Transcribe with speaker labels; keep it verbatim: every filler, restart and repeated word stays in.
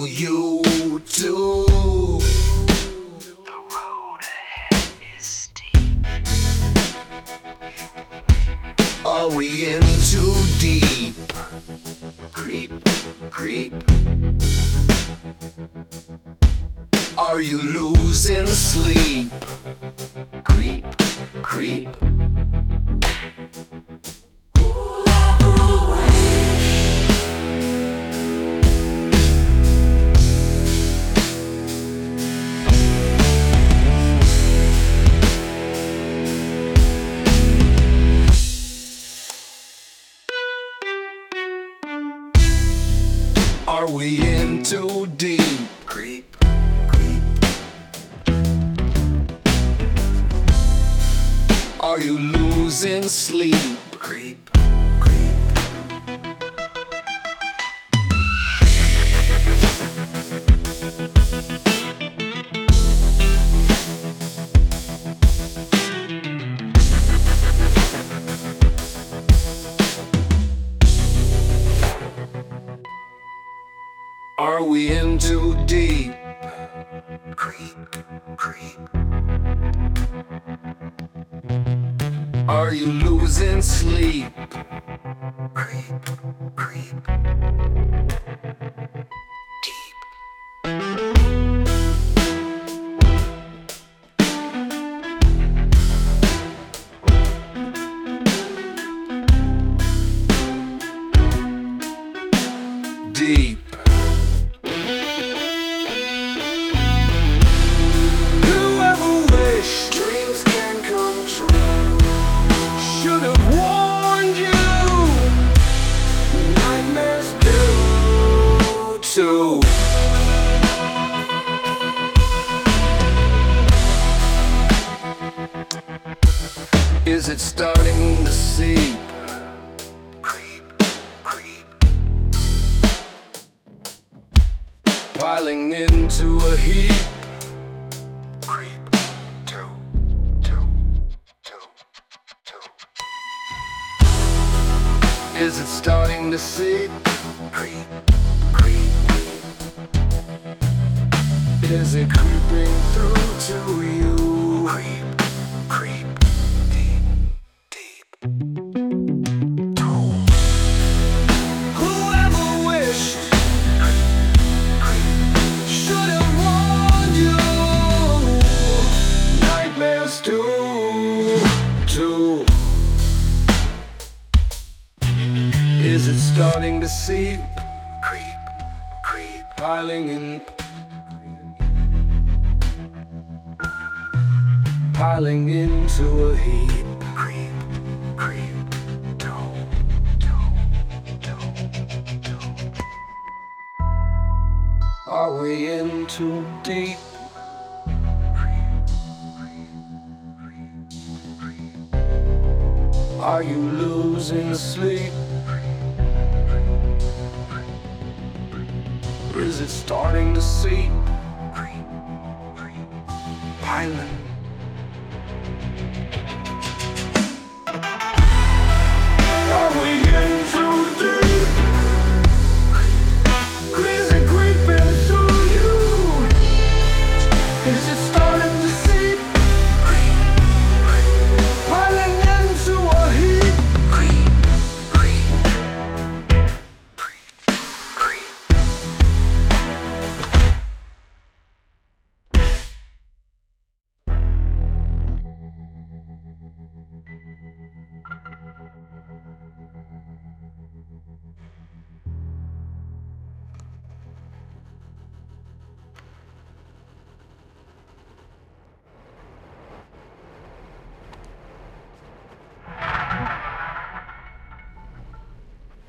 Speaker 1: know you do.
Speaker 2: The road ahead is steep.
Speaker 1: Are we in too deep? Creep, creep. Are you losing sleep? Creep, creep. Are we in too deep? Creep, creep. Are you losing sleep? Creep, creep. Are we in too deep? Creep, creep. Are you losing sleep? Creep, creep. Deep. Deep. So is it starting to seep? Creep, creep. Piling into a heap. Creep, two, two, two, two. Is it starting to seep? Creep, creep. Is it creeping through to you? Creep, creep, deep, deep. Whoever wished should have warned you. Nightmares do, too. Is it starting to seep? Creep, creep, piling in. Piling into a heap. Creep, creep, do, do, do, do. Are we in too deep? Are you losing sleep? Or is it starting to seep? Piling.